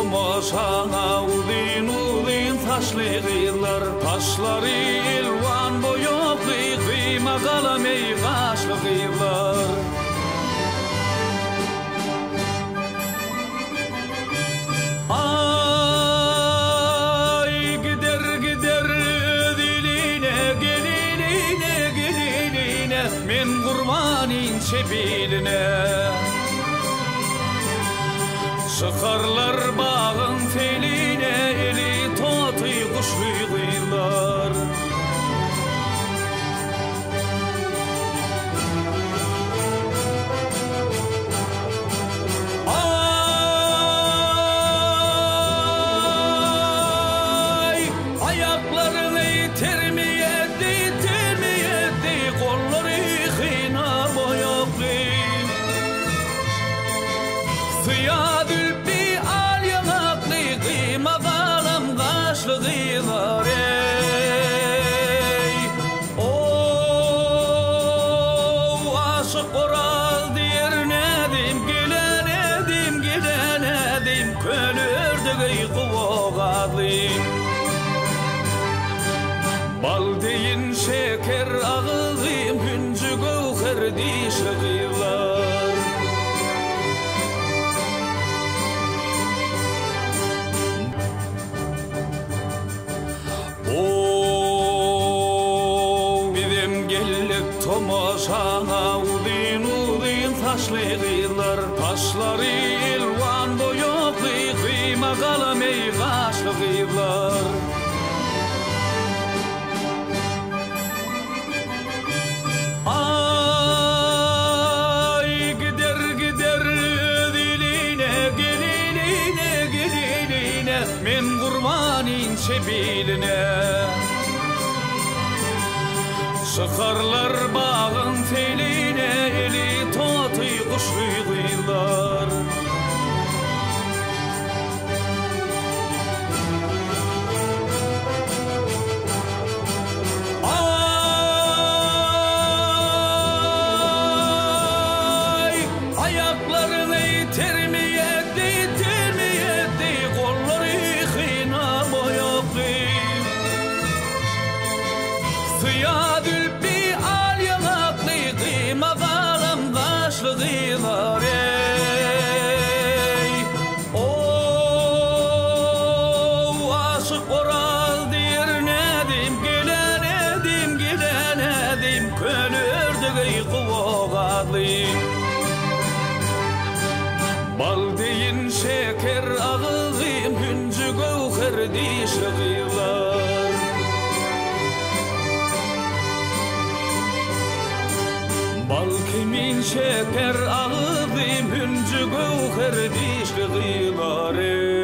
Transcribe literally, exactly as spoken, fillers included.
tomoşana udin udin taşlı kıyılar, taşları ilvan boyoklı kıyma kalam ey kaşlı kıyılar. Ay gider gider diline geline geline men kurbanin çepiline. Çıkarlar bağın teline eli totu kuşlu kıyılar. Ay ayaklarını termiyedi termiyedi kolları hina boyaklı. Suya dülpi al yanaklı kıyma kalam kaşlı kıyılar ey. Oh aşık oral diyer nedim gelen edim gelen edim kölürdü kuvoğadım. Bal deyin şeker ağızım hüncü gövher dişli kıyılar. Tomoşana udin udin taşlı kıyılar, taşları ilvan boyoklı kıyma kalam ey kaşlı kıyılar. Ay gider gider diline geline geline men kurbanin çepiline. Çıkarlar bağın teline eli totu kuşlu kıyılar. Ay ayaklarını termiyedi termiyedi kolları hina boyaklı. Suya dülpi al yanaklı kıyma kalam kaşlı kıyılar ey. Oh aşık oral diyer nedim gelen edim gelen edim kölürdü kuvoğadım. Bal deyin şeker ağızım hüncü gövher dişli kıyılar. Bal kimin şeker ağızım hüncü gövher dişli kıyılar ey.